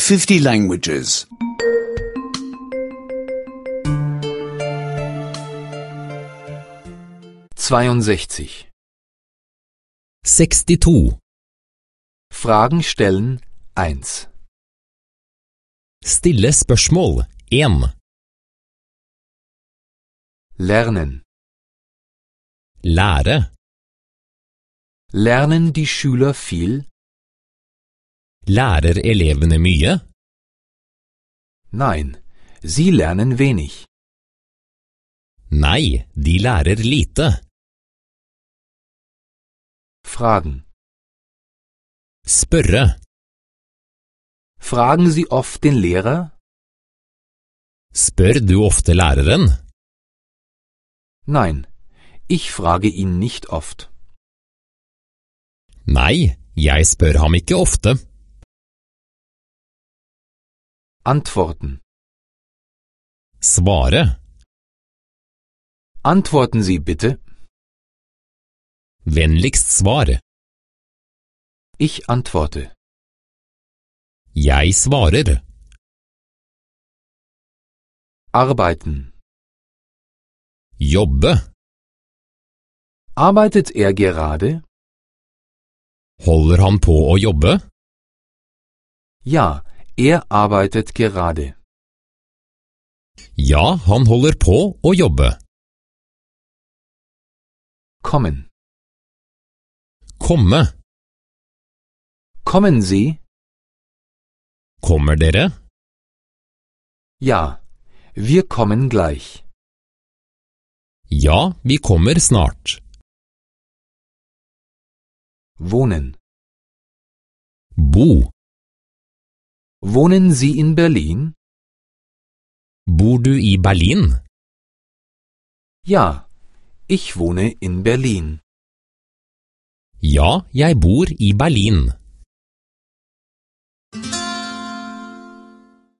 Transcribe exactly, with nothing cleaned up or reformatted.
fifty languages. zweiundsechzig. sekstito. Fragen stellen eins. Stille spørsmål én. Lernen. Lære. Lernen die Schüler viel? Lærer elevene mye? Nein, sie lernen wenig. Nei, de lærer lite. Fragen. Spørre. Fragen Sie oft den Lehrer? Spør du ofte læreren? Nein, ich frage ihn nicht oft. Nei, jeg spør ham ikke ofte. Antworten. Svare. Antworten Sie bitte. Vennligst svar. Ich antworte. Jeg svarer. Arbeiten. Jobbe. Arbeitet er gerade? Holder han på å jobbe? Ja, er arbeitet gerade. Ja, han holder på å jobbe. Kommen. Komme. Kommen Sie? Kommer dere? Ja, wir kommen gleich. Ja, vi kommer snart. Wohnen. Bo. Wohnen Sie in Berlin? Bor du i Berlin? Ja, ich wohne in Berlin. Ja, jeg bor i Berlin.